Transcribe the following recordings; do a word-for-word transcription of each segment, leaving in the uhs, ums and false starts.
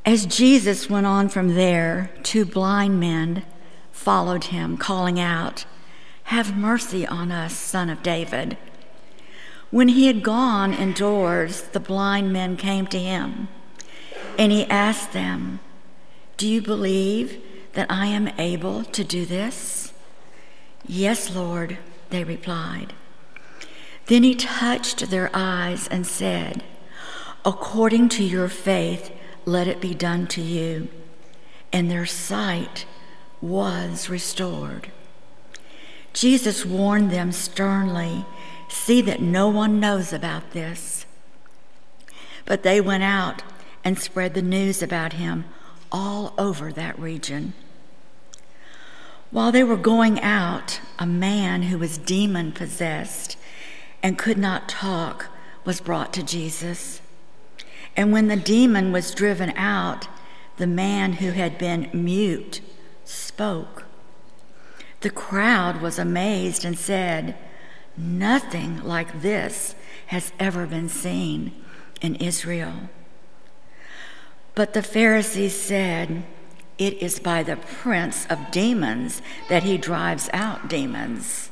As Jesus went on from there, two blind men followed him, calling out, "Have mercy on us, Son of David." When he had gone indoors, the blind men came to him, and he asked them, "Do you believe that I am able to do this?" "Yes, Lord," they replied. Then he touched their eyes and said, "According to your faith, let it be done to you." And their sight was restored. Jesus warned them sternly, "See that no one knows about this." But they went out and spread the news about him all over that region. While they were going out, a man who was demon-possessed and could not talk was brought to Jesus. And when the demon was driven out, the man who had been mute spoke. The crowd was amazed and said, "Nothing like this has ever been seen in Israel." But the Pharisees said, "It is by the prince of demons that he drives out demons."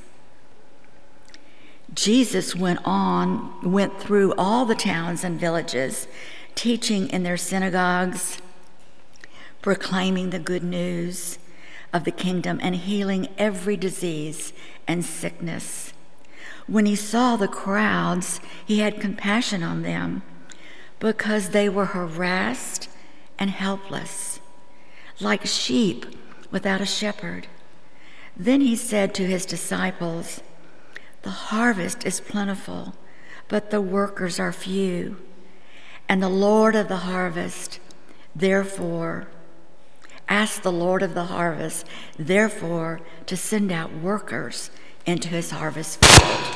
Jesus went on, went through all the towns and villages, teaching in their synagogues, proclaiming the good news of the kingdom and healing every disease and sickness. When he saw the crowds, he had compassion on them because they were harassed and helpless, like sheep without a shepherd. Then he said to his disciples, "The harvest is plentiful, but the workers are few. And the Lord of the harvest, therefore, ask the Lord of the harvest, therefore, to send out workers into his harvest field."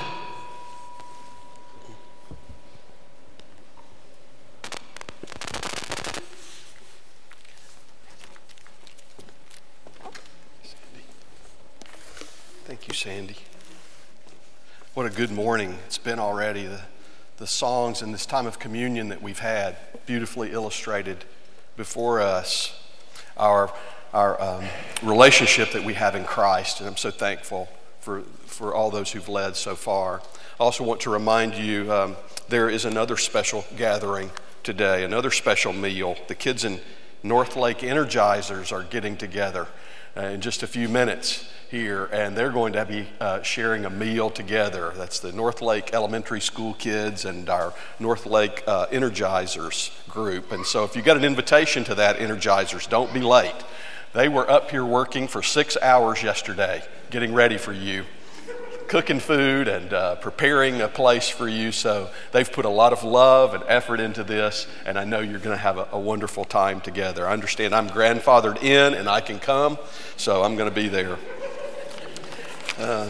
Thank you, Sandy. What a good morning it's been already. The, the songs and this time of communion that we've had beautifully illustrated before us our our um, relationship that we have in Christ, and I'm so thankful for, for all those who've led so far. I also want to remind you um, there is another special gathering today, another special meal. The kids in North Lake Energizers are getting together uh, in just a few minutes here, and they're going to be uh, sharing a meal together. That's the North Lake Elementary School kids and our North Lake uh, Energizers group. And so if you got an invitation to that, Energizers, don't be late. They were up here working for six hours yesterday, getting ready for you, cooking food and uh, preparing a place for you. So they've put a lot of love and effort into this, and I know you're going to have a, a wonderful time together. I understand I'm grandfathered in and I can come, so I'm going to be there. Uh,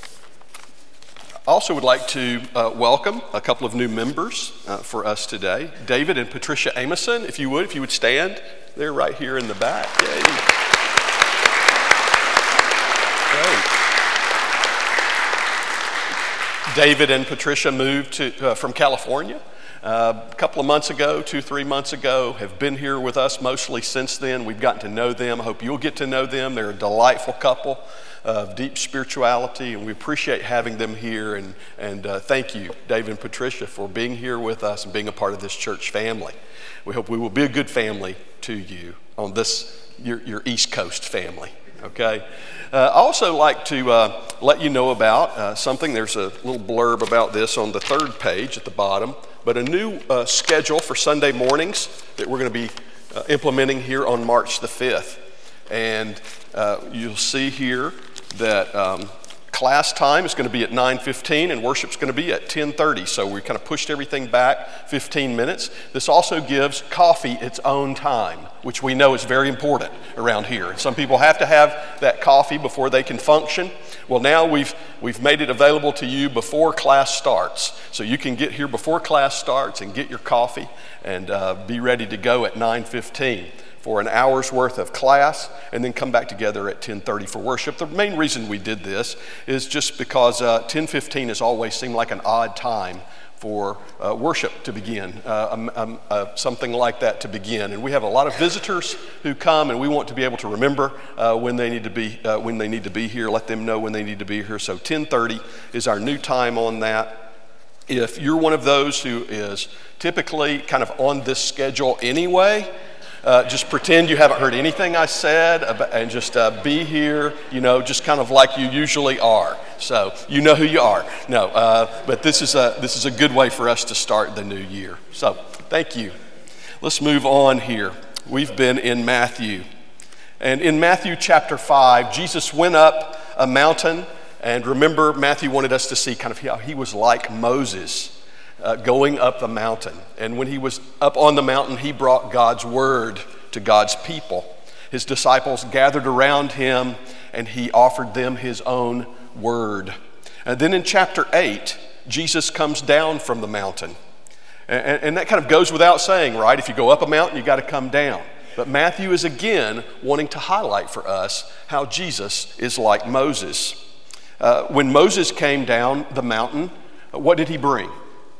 I also would like to uh, welcome a couple of new members uh, for us today. David and Patricia Amoson, if you would, if you would stand. They're right here in the back. Yay. Great. David and Patricia moved to, uh, from California uh, a couple of months ago, two, three months ago, have been here with us mostly since then. We've gotten to know them. I hope you'll get to know them. They're a delightful couple of deep spirituality, and we appreciate having them here. And, and uh, thank you, David and Patricia, for being here with us and being a part of this church family. We hope we will be a good family to you on this, your, your East Coast family, okay? Uh, I also like to uh, let you know about uh, something. There's a little blurb about this on the third page at the bottom, but a new uh, schedule for Sunday mornings that we're going to be uh, implementing here on March the fifth. And uh, you'll see here that um, class time is going to be at nine fifteen and worship's going to be at ten thirty. So we kind of pushed everything back fifteen minutes. This also gives coffee its own time, which we know is very important around here. Some people have to have that coffee before they can function. Well, now we've we've made it available to you before class starts. So you can get here before class starts and get your coffee and uh, be ready to go at nine fifteen. For an hour's worth of class, and then come back together at ten thirty for worship. The main reason we did this is just because uh, ten fifteen has always seemed like an odd time for uh, worship to begin, uh, um, um, uh, something like that to begin. And we have a lot of visitors who come, and we want to be able to remember uh, when they need to be uh, when they need to be here. Let them know when they need to be here. So ten thirty is our new time on that. If you're one of those who is typically kind of on this schedule anyway, Uh, just pretend you haven't heard anything I said about, and just uh, be here, you know, just kind of like you usually are. So you know who you are. No, uh, but this is a this is a good way for us to start the new year. So thank you. Let's move on here. We've been in Matthew. And in Matthew chapter five, Jesus went up a mountain. And remember, Matthew wanted us to see kind of how he was like Moses. Uh, going up the mountain. And when he was up on the mountain, he brought God's word to God's people. His disciples gathered around him, and he offered them his own word. And then in chapter eight, Jesus comes down from the mountain. And, and that kind of goes without saying, right? If you go up a mountain, you got to come down. But Matthew is again wanting to highlight for us how Jesus is like Moses. Uh, when Moses came down the mountain, what did he bring?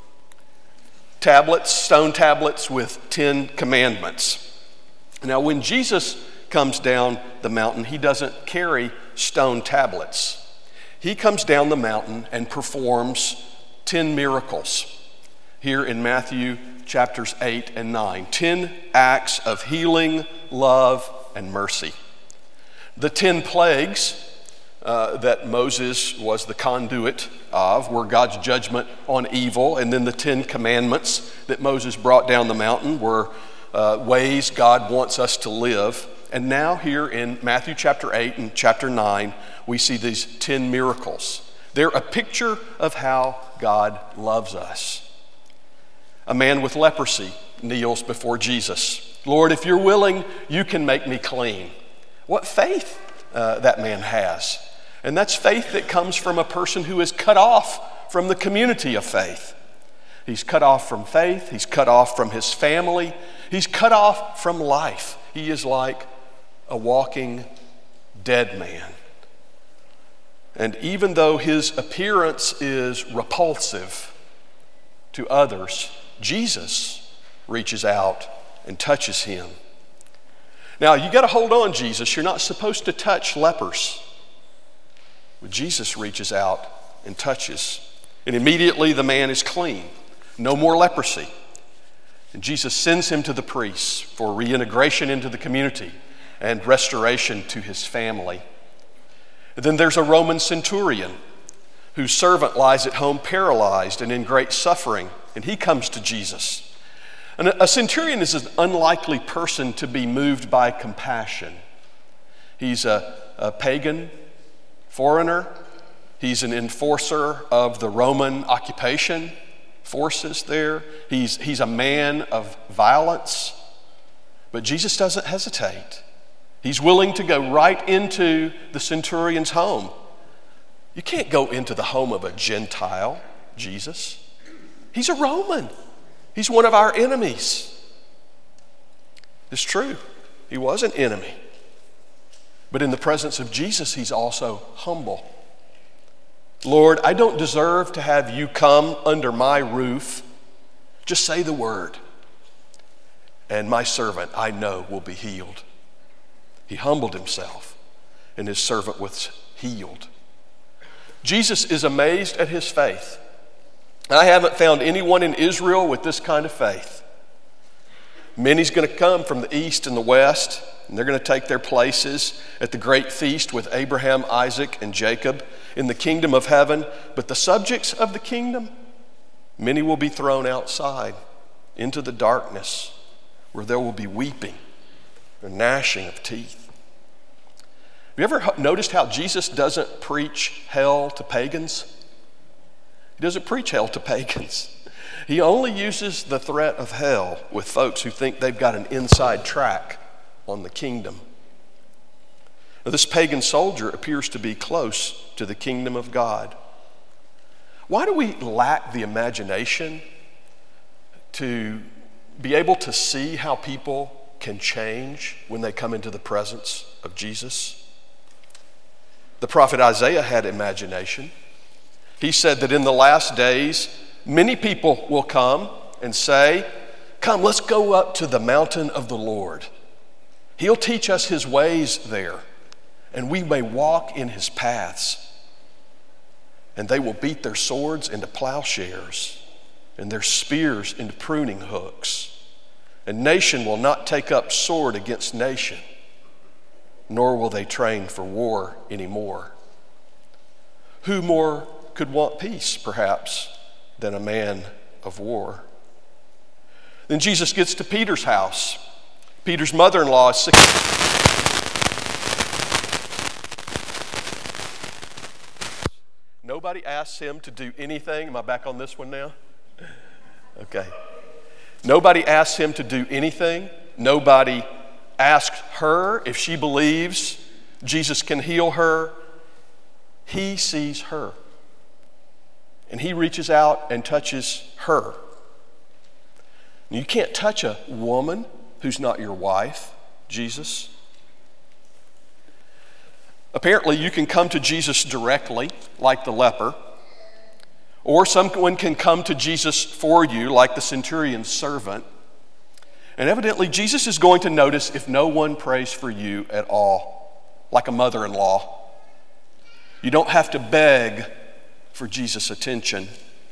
Tablets, stone tablets with Ten Commandments. Now, when Jesus comes down the mountain, he doesn't carry stone tablets. He comes down the mountain and performs ten miracles here in Matthew chapters eight and nine. Ten acts of healing, love, and mercy. The ten plagues Uh, that Moses was the conduit of were God's judgment on evil, and then the Ten Commandments that Moses brought down the mountain were uh, ways God wants us to live. And now here in Matthew chapter eight and chapter nine, we see these ten miracles. They're a picture of how God loves us. A man with leprosy kneels before Jesus. Lord, if you're willing, you can make me clean. What faith uh, that man has. And that's faith that comes from a person who is cut off from the community of faith. He's cut off from faith. He's cut off from his family. He's cut off from life. He is like a walking dead man. And even though his appearance is repulsive to others, Jesus reaches out and touches him. Now, you got to hold on, Jesus. You're not supposed to touch lepers. But Jesus reaches out and touches. And immediately the man is clean. No more leprosy. And Jesus sends him to the priests for reintegration into the community and restoration to his family. And then there's a Roman centurion whose servant lies at home paralyzed and in great suffering. And he comes to Jesus. And a centurion is an unlikely person to be moved by compassion. He's a, a pagan foreigner. He's an enforcer of the Roman occupation forces there. He's, he's a man of violence. But Jesus doesn't hesitate. He's willing to go right into the centurion's home. You can't go into the home of a Gentile, Jesus. He's a Roman. He's one of our enemies. It's true. He was an enemy. But in the presence of Jesus, he's also humble. Lord, I don't deserve to have you come under my roof. Just say the word. And my servant, I know, will be healed. He humbled himself, and his servant was healed. Jesus is amazed at his faith. I haven't found anyone in Israel with this kind of faith. Many's going to come from the east and the west, and they're going to take their places at the great feast with Abraham, Isaac, and Jacob in the kingdom of heaven. But the subjects of the kingdom, many will be thrown outside into the darkness where there will be weeping and gnashing of teeth. Have you ever noticed how Jesus doesn't preach hell to pagans? He doesn't preach hell to pagans. He only uses the threat of hell with folks who think they've got an inside track on the kingdom. Now, this pagan soldier appears to be close to the kingdom of God. Why do we lack the imagination to be able to see how people can change when they come into the presence of Jesus? The prophet Isaiah had imagination. He said that in the last days, Many people will come and say, "Come, let's go up to the mountain of the Lord. He'll teach us his ways there, and we may walk in his paths." And they will beat their swords into plowshares and their spears into pruning hooks. And nation will not take up sword against nation, nor will they train for war anymore. Who more could want peace, perhaps, than a man of war? Then Jesus gets to Peter's house. Peter's mother-in-law is sick. Nobody asks him to do anything. Am I back on this one now? Okay. Nobody asks him to do anything. Nobody asks her if she believes Jesus can heal her. He sees her. And he reaches out and touches her. You can't touch a woman who's not your wife, Jesus. Apparently, you can come to Jesus directly, like the leper, or someone can come to Jesus for you, like the centurion's servant. And evidently, Jesus is going to notice if no one prays for you at all, like a mother-in-law. You don't have to beg for Jesus' attention.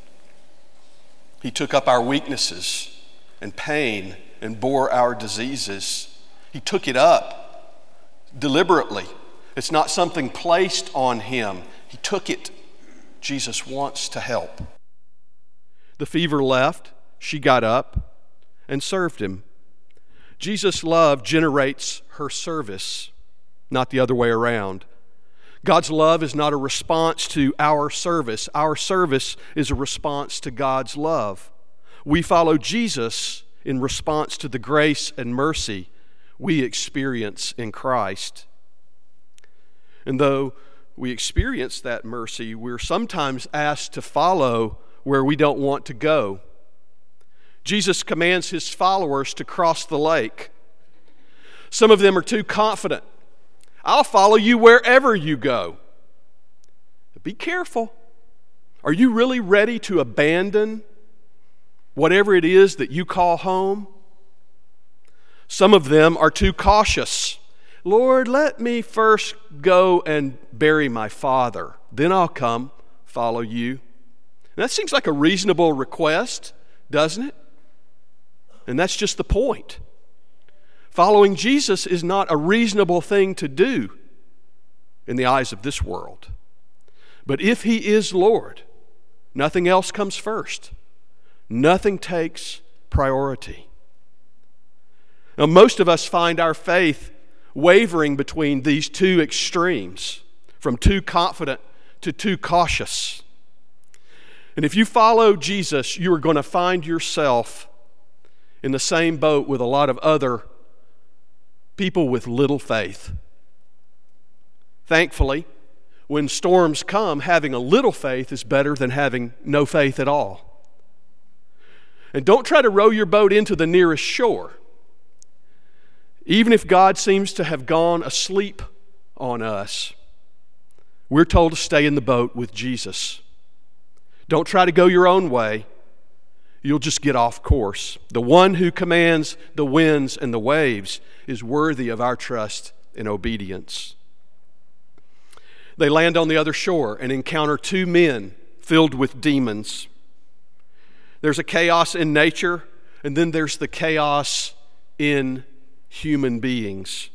He took up our weaknesses and pain and bore our diseases. He took it up deliberately. It's not something placed on him. He took it. Jesus wants to help. The fever left. She got up and served him. Jesus' love generates her service, not the other way around. God's love is not a response to our service. Our service is a response to God's love. We follow Jesus in response to the grace and mercy we experience in Christ. And though we experience that mercy, we're sometimes asked to follow where we don't want to go. Jesus commands his followers to cross the lake. Some of them are too confident. I'll follow you wherever you go. But be careful. Are you really ready to abandon whatever it is that you call home? Some of them are too cautious. Lord, let me first go and bury my father. Then I'll come follow you. And that seems like a reasonable request, doesn't it? And that's just the point. Following Jesus is not a reasonable thing to do in the eyes of this world. But if he is Lord, nothing else comes first. Nothing takes priority. Now, most of us find our faith wavering between these two extremes, from too confident to too cautious. And if you follow Jesus, you are going to find yourself in the same boat with a lot of other people with little faith. Thankfully, when storms come, having a little faith is better than having no faith at all. And don't try to row your boat into the nearest shore. Even if God seems to have gone asleep on us, we're told to stay in the boat with Jesus. Don't try to go your own way. You'll just get off course. The one who commands the winds and the waves is worthy of our trust and obedience. They land on the other shore and encounter two men filled with demons. There's a chaos in nature, and then there's the chaos in human beings.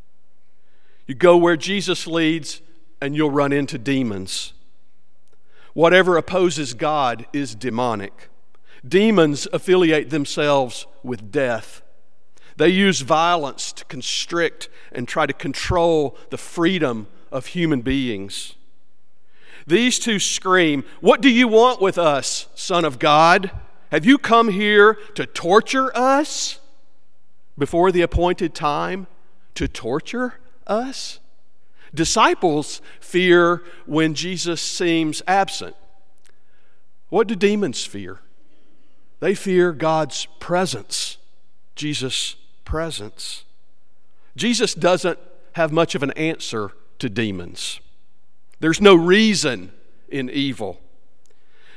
You go where Jesus leads, and you'll run into demons. Whatever opposes God is demonic. Demons affiliate themselves with death. They use violence to constrict and try to control the freedom of human beings. These two scream, "What do you want with us, Son of God? Have you come here to torture us before the appointed time? To torture us?" Disciples fear when Jesus seems absent. What do demons fear? They fear God's presence, Jesus' presence. Jesus doesn't have much of an answer to demons. There's no reason in evil.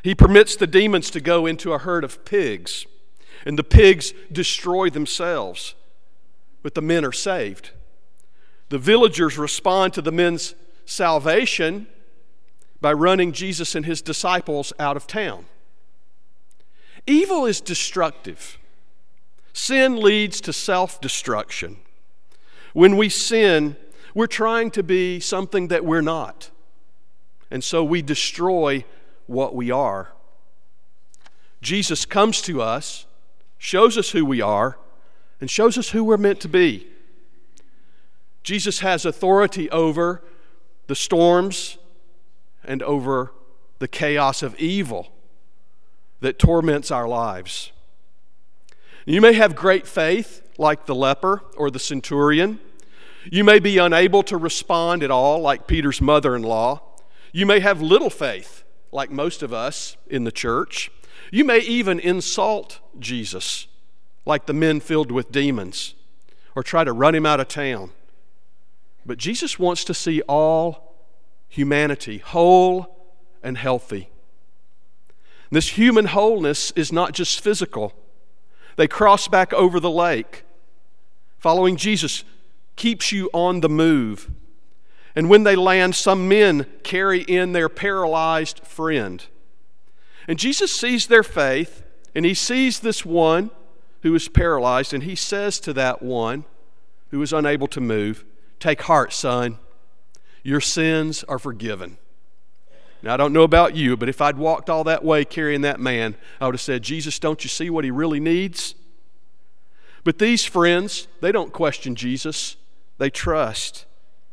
He permits the demons to go into a herd of pigs, and the pigs destroy themselves, but the men are saved. The villagers respond to the men's salvation by running Jesus and his disciples out of town. Evil is destructive. Sin leads to self-destruction. When we sin, we're trying to be something that we're not. And so we destroy what we are. Jesus comes to us, shows us who we are, and shows us who we're meant to be. Jesus has authority over the storms and over the chaos of evil that torments our lives. You may have great faith, like the leper or the centurion. You may be unable to respond at all, like Peter's mother-in-law. You may have little faith, like most of us in the church. You may even insult Jesus, like the men filled with demons, or try to run him out of town. But Jesus wants to see all humanity whole and healthy. This human wholeness is not just physical. They cross back over the lake. Following Jesus keeps you on the move. And when they land, some men carry in their paralyzed friend. And Jesus sees their faith, and he sees this one who is paralyzed, and he says to that one who is unable to move, "Take heart, son. Your sins are forgiven." Now, I don't know about you, but if I'd walked all that way carrying that man, I would have said, "Jesus, don't you see what he really needs?" But these friends, they don't question Jesus. They trust.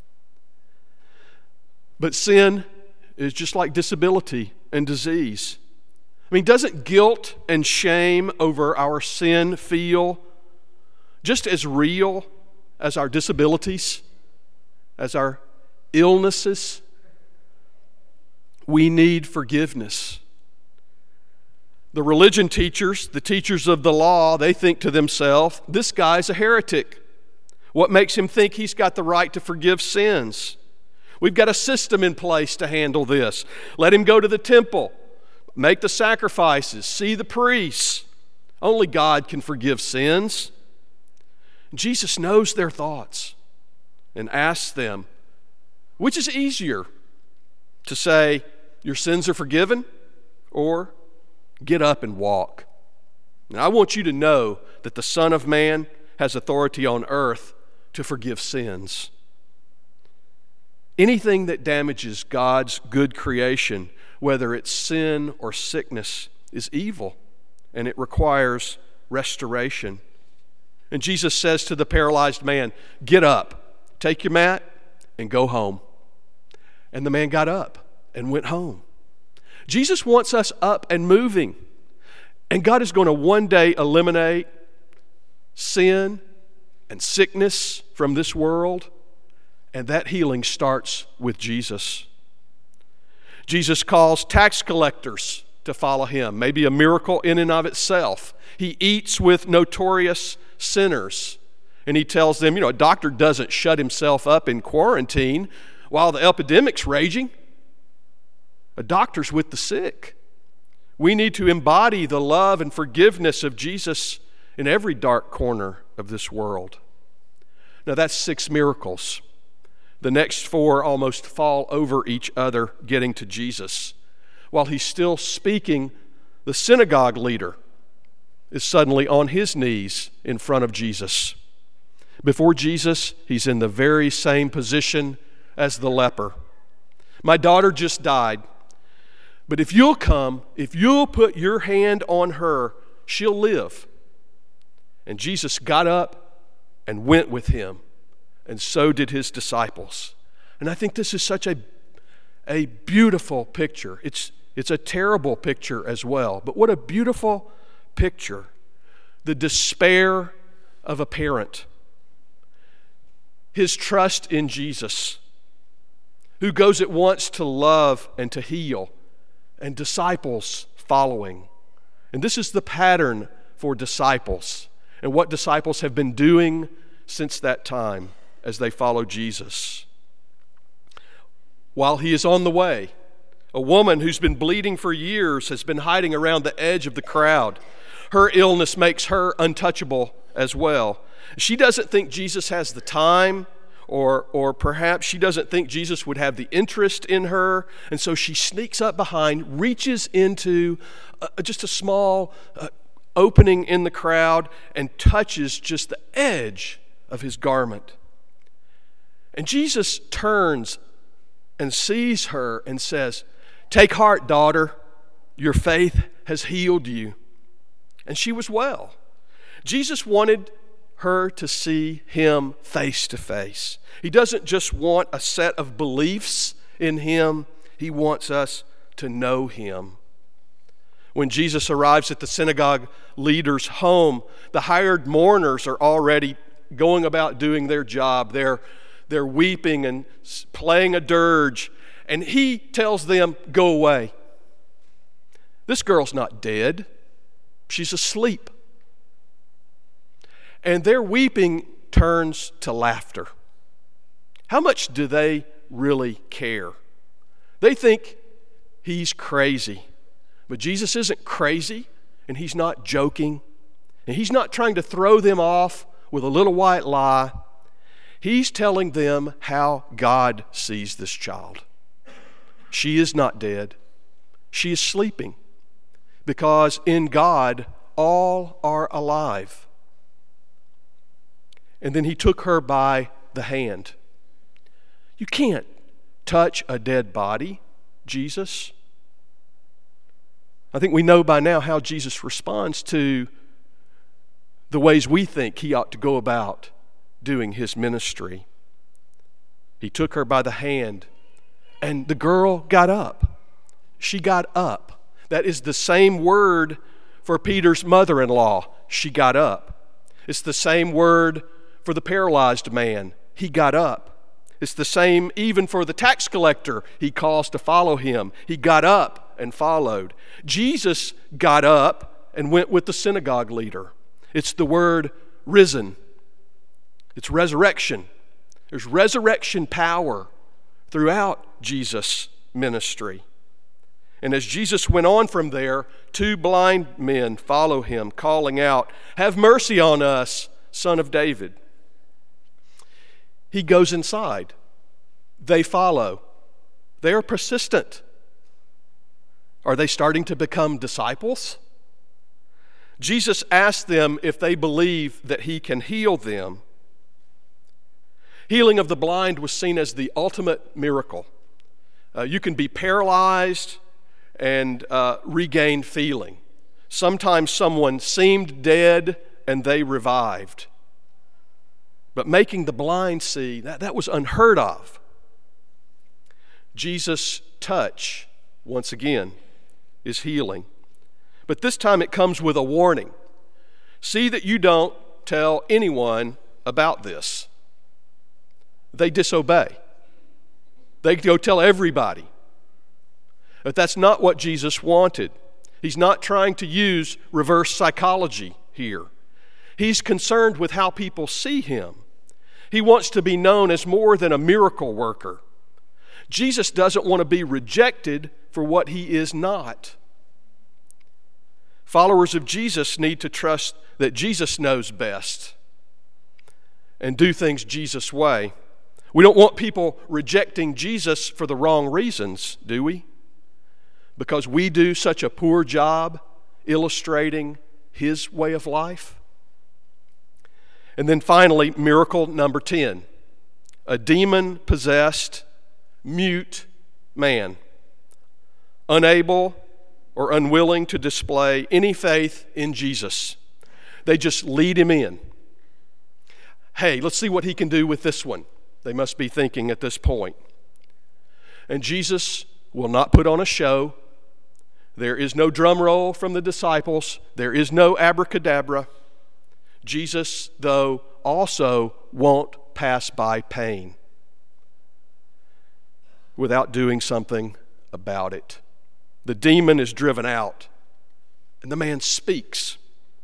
But sin is just like disability and disease. I mean, doesn't guilt and shame over our sin feel just as real as our disabilities, as our illnesses? We need forgiveness. The religion teachers, the teachers of the law, they think to themselves, this guy's a heretic. What makes him think he's got the right to forgive sins? We've got a system in place to handle this. Let him go to the temple, make the sacrifices, see the priests. Only God can forgive sins. Jesus knows their thoughts and asks them, which is easier, to say, your sins are forgiven, or get up and walk? Now, I want you to know that the Son of Man has authority on earth to forgive sins. Anything that damages God's good creation, whether it's sin or sickness, is evil, and it requires restoration. And Jesus says to the paralyzed man, "Get up, take your mat, and go home." And the man got up and went home. Jesus wants us up and moving. And God is going to one day eliminate sin and sickness from this world. And that healing starts with Jesus. Jesus calls tax collectors to follow him. Maybe a miracle in and of itself. He eats with notorious sinners. And he tells them, you know, a doctor doesn't shut himself up in quarantine while the epidemic's raging. A doctor's with the sick. We need to embody the love and forgiveness of Jesus in every dark corner of this world. Now, that's six miracles. The next four almost fall over each other getting to Jesus. While he's still speaking, the synagogue leader is suddenly on his knees in front of Jesus. Before Jesus, he's in the very same position as the leper. "My daughter just died, but if you'll come, if you'll put your hand on her, she'll live." And Jesus got up and went with him, and so did his disciples. And I think this is such a, a beautiful picture. It's, it's a terrible picture as well, but what a beautiful picture. The despair of a parent, his trust in Jesus, who goes at once to love and to heal, and disciples following. And this is the pattern for disciples, and what disciples have been doing since that time as they follow Jesus. While he is on the way, A woman who's been bleeding for years has been hiding around the edge of the crowd. Her illness makes her untouchable as well. She doesn't think Jesus has the time, or, or perhaps she doesn't think Jesus would have the interest in her, and so she sneaks up behind, reaches into a, just a small uh, opening in the crowd, and touches just the edge of his garment. And Jesus turns and sees her and says, "Take heart, daughter, your faith has healed you." And she was well. Jesus wanted her to see him face to face. He doesn't just want a set of beliefs in him. He wants us to know him. When Jesus arrives at the synagogue leader's home, the hired mourners are already going about doing their job. They're, they're weeping and playing a dirge, and he tells them, "Go away. This girl's not dead. She's asleep." And their weeping turns to laughter. How much do they really care? They think he's crazy. But Jesus isn't crazy, and he's not joking, and he's not trying to throw them off with a little white lie. He's telling them how God sees this child. She is not dead. She is sleeping, because in God all are alive. And then he took her by the hand. You can't touch a dead body, Jesus. I think we know by now how Jesus responds to the ways we think he ought to go about doing his ministry. He took her by the hand, and the girl got up. She got up. That is the same word for Peter's mother-in-law. She got up. It's the same word for the paralyzed man. He got up. It's the same even for the tax collector he calls to follow him. He got up and followed. Jesus got up and went with the synagogue leader. It's the word risen. It's resurrection. There's resurrection power throughout Jesus' ministry. And as Jesus went on from there, two blind men follow him, calling out, "Have mercy on us, Son of David." He goes inside. They follow. They are persistent. Are they starting to become disciples? Jesus asked them if they believe that he can heal them. Healing of the blind was seen as the ultimate miracle. Uh, you can be paralyzed and uh, regain feeling. Sometimes someone seemed dead and they revived. But making the blind see, that, that was unheard of. Jesus' touch, once again, is healing. But this time it comes with a warning. See that you don't tell anyone about this. They disobey. They go tell everybody. But that's not what Jesus wanted. He's not trying to use reverse psychology here. He's concerned with how people see him. He wants to be known as more than a miracle worker. Jesus doesn't want to be rejected for what he is not. Followers of Jesus need to trust that Jesus knows best and do things Jesus' way. We don't want people rejecting Jesus for the wrong reasons, do we? Because we do such a poor job illustrating his way of life. And then finally, miracle number ten. A demon-possessed, mute man, unable or unwilling to display any faith in Jesus. They just lead him in. Hey, let's see what he can do with this one, they must be thinking at this point. And Jesus will not put on a show. There is no drum roll from the disciples. There is no abracadabra. Jesus, though, also won't pass by pain without doing something about it. The demon is driven out, and the man speaks.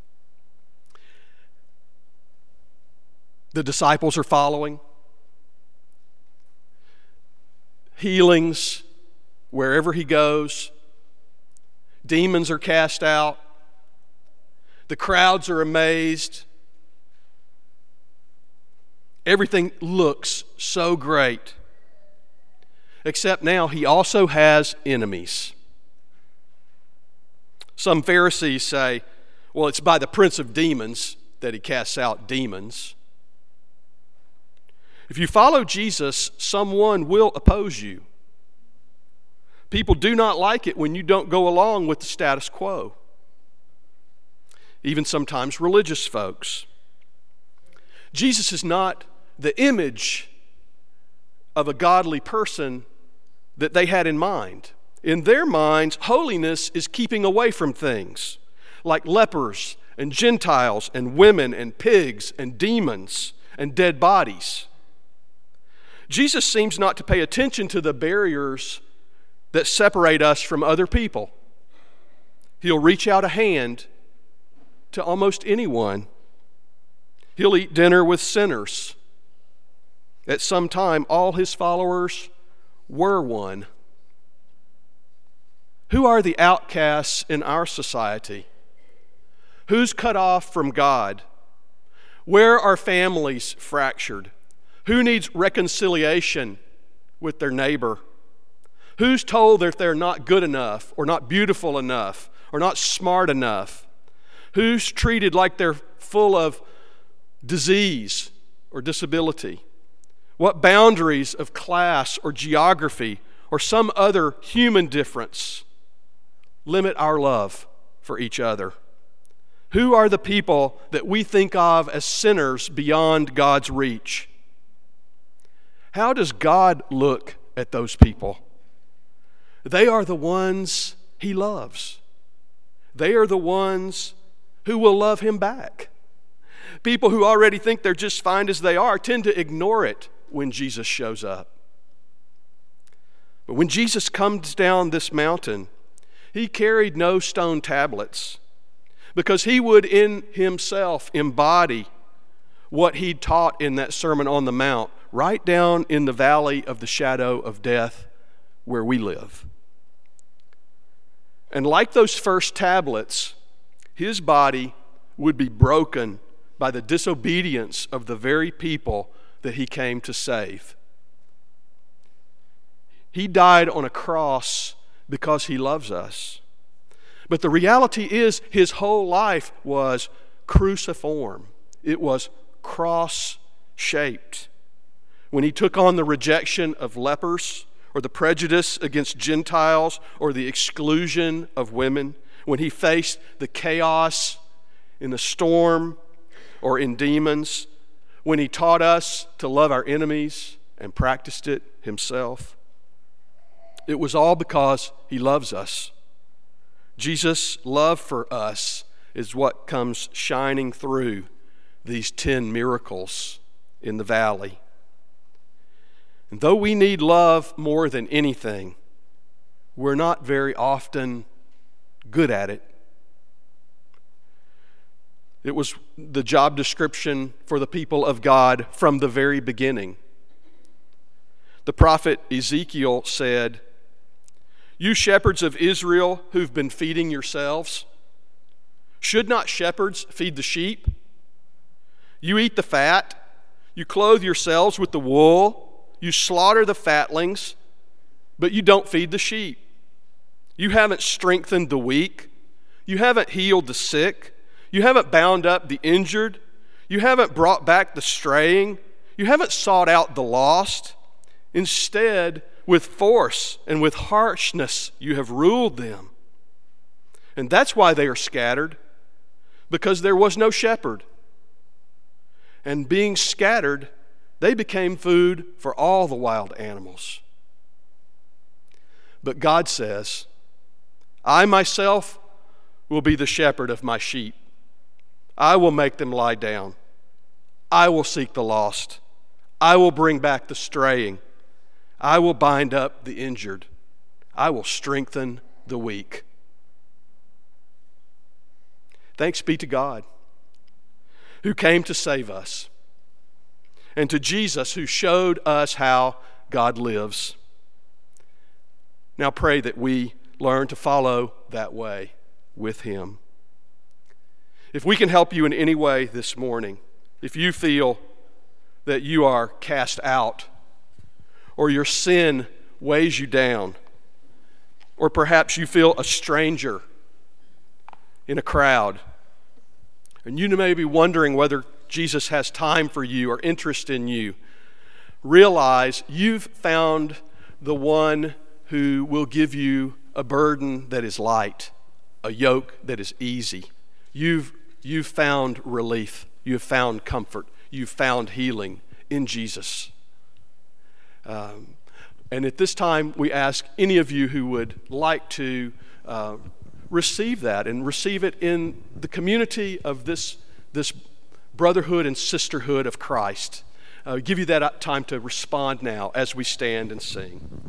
The disciples are following. Healings wherever he goes. Demons are cast out. The crowds are amazed. Everything looks so great. Except now he also has enemies. Some Pharisees say, well, it's by the prince of demons that he casts out demons. If you follow Jesus, someone will oppose you. People do not like it when you don't go along with the status quo. Even sometimes religious folks. Jesus is not the image of a godly person that they had in mind. In their minds, holiness is keeping away from things like lepers and Gentiles and women and pigs and demons and dead bodies. Jesus seems not to pay attention to the barriers that separate us from other people. He'll reach out a hand to almost anyone. He'll eat dinner with sinners. At some time, all his followers were one. Who are the outcasts in our society? Who's cut off from God? Where are families fractured? Who needs reconciliation with their neighbor? Who's told that they're not good enough or not beautiful enough or not smart enough? Who's treated like they're full of disease or disability? What boundaries of class or geography or some other human difference limit our love for each other? Who are the people that we think of as sinners beyond God's reach? How does God look at those people? They are the ones he loves. They are the ones who will love him back. People who already think they're just fine as they are tend to ignore it when Jesus shows up. But when Jesus comes down this mountain, he carried no stone tablets because he would in himself embody what he taught in that Sermon on the Mount, right down in the valley of the shadow of death where we live. And like those first tablets, his body would be broken by the disobedience of the very people that he came to save. He died on a cross because he loves us. But the reality is his whole life was cruciform. It was cross-shaped. When he took on the rejection of lepers, or the prejudice against Gentiles, or the exclusion of women, when he faced the chaos in the storm or in demons, when he taught us to love our enemies and practiced it himself, it was all because he loves us. Jesus' love for us is what comes shining through these ten miracles in the valley. And though we need love more than anything, we're not very often good at it. It was the job description for the people of God from the very beginning. The prophet Ezekiel said, "You shepherds of Israel who've been feeding yourselves, should not shepherds feed the sheep? You eat the fat, you clothe yourselves with the wool, you slaughter the fatlings, but you don't feed the sheep. You haven't strengthened the weak. You haven't healed the sick. You haven't bound up the injured. You haven't brought back the straying. You haven't sought out the lost. Instead, with force and with harshness, you have ruled them. And that's why they are scattered, because there was no shepherd. And being scattered, they became food for all the wild animals." But God says, "I myself will be the shepherd of my sheep. I will make them lie down. I will seek the lost. I will bring back the straying. I will bind up the injured. I will strengthen the weak." Thanks be to God, who came to save us, and to Jesus, who showed us how God lives. Now pray that we learn to follow that way with him. If we can help you in any way this morning, if you feel that you are cast out, or your sin weighs you down, or perhaps you feel a stranger in a crowd, and you may be wondering whether Jesus has time for you or interest in you, realize you've found the one who will give you a burden that is light, a yoke that is easy. You've, you've found relief. You've found comfort. You've found healing in Jesus. Um, and at this time, we ask any of you who would like to uh, receive that and receive it in the community of this, this brotherhood and sisterhood of Christ. Uh, give you that time to respond now as we stand and sing.